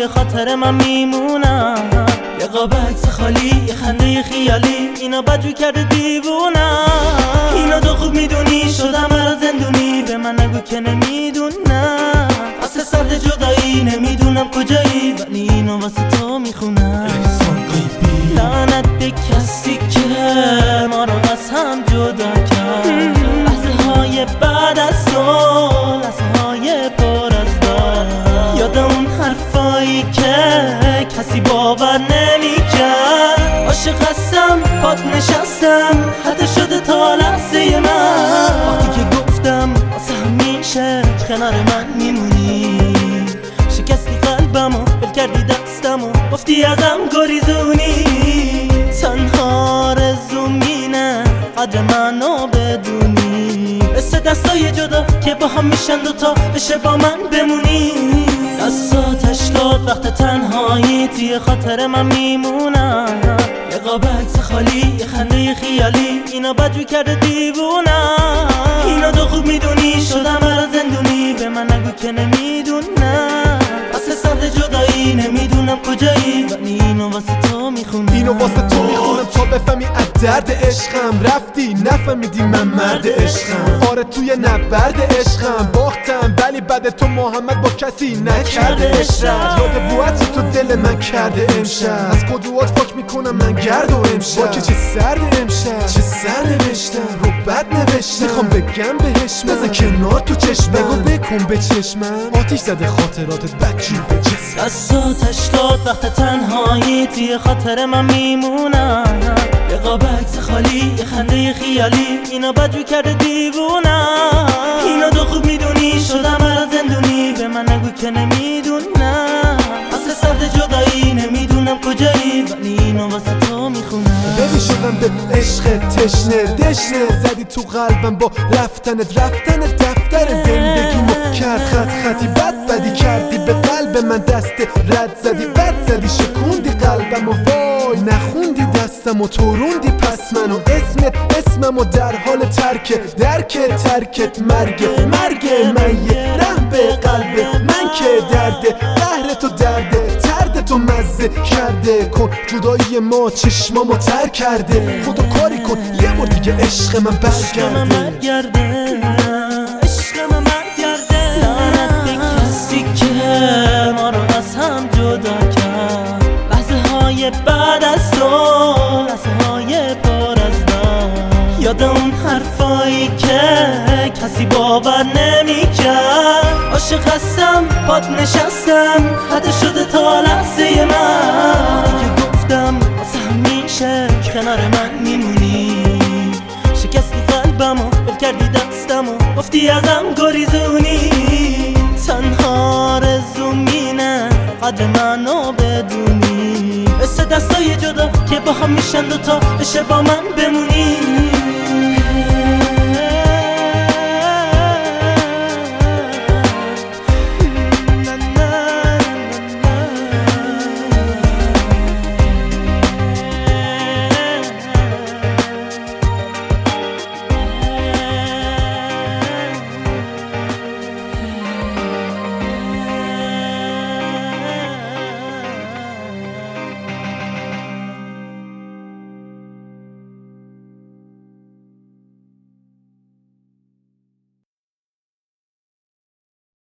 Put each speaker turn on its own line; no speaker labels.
توی خاطر من میمونم. یه قاب عکس خالی، یه خنده خیالی، اینا بدجور کرده دیوونم. اینا تو خوب میدونی شدم برا زندونی، به من نگو که نمیدونم. واسه سرد جدایی نمیدونم کجایی، ولی اینو واسه تو میخونم. لعنت به کسی که ما رو از هم جدا کرد. لحظه های بعد از تو، لحظه های پر از دار. یاد اون حرفایی که کسی باور نمیکرد. عاشق هستم، پات نشستم، حتی شده تا لحظه من. وقتی که گفتم واسه همیشه کنار من میمونی. شکستی قلبمو، بل کردی دستمو، گفتی ازم گریزونی. تنها آرزومینه قدر منو بدونی. مثل دستای جدا که با هم میشن دوتا، بشه با من بمونی. دستاتش داد وقت تنهایی، توی خاطر من میمونم. یه قاب عکس خالی، یه خنده خیالی، اینا بدجور کرده دیوونم. اینا تو خوب میدونی شدم برا زندونی، به من نگو که نمیدونم. واسه سرد جدایی نمیدونم کجایی، ولی اینو واسه تو میخونم.
اینو واسه تو میخونم تا بفهمی از درد عشقم. رفتی نفهمیدی من مرد عشقم. آره توی نبرد عشقم باختم، ولی بعد تو محمد با کسی نکرده عشقم. یاد بوعتی تو دل من کرده امشب، از کدوات پاک میکنم من گرد و امشب. با که چه سرد امشب، چه سر نوشتم رو بد نوشتم. میخوام بگم بهش بزن کنار تو چشمم، بگو بکن به چشمم. آتیش زده خاطراتت بدجور به جسم.
دستاتش داد وقت تنهایی، توی خاطر من میمونم. یه قاب عکس خالی، یه خنده خیالی، اینا بدجور کرده دیوونم. اینا تو خوب میدونی شدم برا زندونی، به من نگو که نمیدونم. واسه سرد جدایی نمیدونم کجایی، ولی اینو واسه تو میخونم.
ببین شدم به عشق تشنه دشنه، زدی تو قلبم با رفتنت دفتر زندگیمو کرد خطی بدی کردی به قلب من دست رد زدی بد زدی شکوندی قلبمو وای نخوندی دستمو توروندی پس منو اسممو در حال ترکت مرگ من یه رحم به قلب من که درده قهر تو درد تو مزه کرده. کن جدایی ما چشمامو تر کرده، خودو کاری کن یه بار دیگه عشق من برگرده.
عشق من برگرده. لعنت به کسی که ما رو از هم جدا کرد. لحظه های بعد از تو، لحظه های پر از دار. یاد اون حرفایی که کسی باور نمیکرد. عاشق هستم، پات نشستم، حتی شده تا لحظه من. که گفتم واسه همیشه کنار من میمونی. شکستی قلبمو، بل کردی دستمو، گفتی ازم گریزونی. تنها آرزومینه قدر منو بدونی. مثل دستای جدا که با هم میشن دوتا، بشه با من بمونی.